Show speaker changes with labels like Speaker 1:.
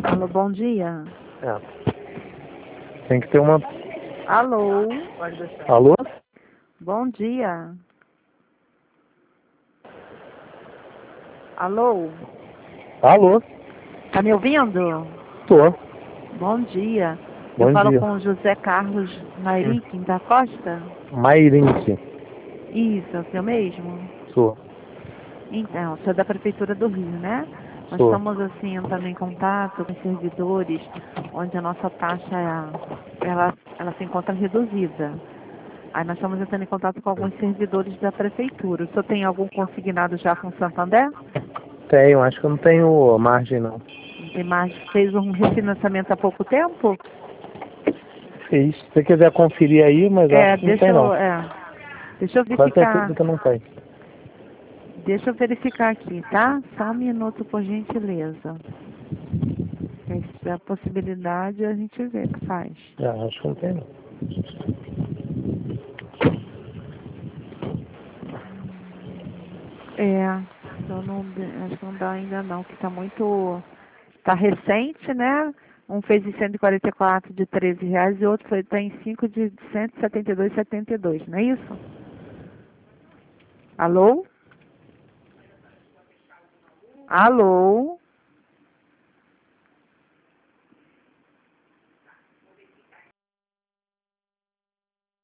Speaker 1: Alô, bom dia.
Speaker 2: É. Tem que ter uma...
Speaker 1: Alô,
Speaker 2: Alô?
Speaker 1: bom dia. Alô,
Speaker 2: Alô?
Speaker 1: tá me ouvindo?
Speaker 2: Tô.
Speaker 1: Bom dia. Eu
Speaker 2: Bom
Speaker 1: falo
Speaker 2: dia.
Speaker 1: com o José Carlos Mairiquim da Costa?
Speaker 2: Mairinque.
Speaker 1: Isso, é o seu mesmo?
Speaker 2: Sou.
Speaker 1: Então, o senhor é da Prefeitura do Rio, né? Nós
Speaker 2: Sou.
Speaker 1: estamos, assim, entrando em contato com servidores onde a nossa taxa, ela se encontra reduzida. Aí nós estamos entrando em contato com alguns servidores da Prefeitura. O senhor tem algum consignado já com o Santander?
Speaker 2: Tenho, acho que eu não tenho margem não.
Speaker 1: Não tem mais, fez um refinanciamento há pouco tempo?
Speaker 2: Fiz. Se você quiser conferir aí, mas acho que não tem não.
Speaker 1: Deixa eu
Speaker 2: Quase certeza
Speaker 1: verificar.
Speaker 2: que não tem.
Speaker 1: Deixa eu verificar aqui, tá? Só um minuto, por gentileza. Se a possibilidade, a gente vê o que faz.
Speaker 2: Acho que não tem não.
Speaker 1: Só não, acho que não dá ainda não, que tá muito... Tá recente, né? Um fez em 144 de R$ 13 e outro tá em 5 de 172,72, não é isso? Alô? Alô?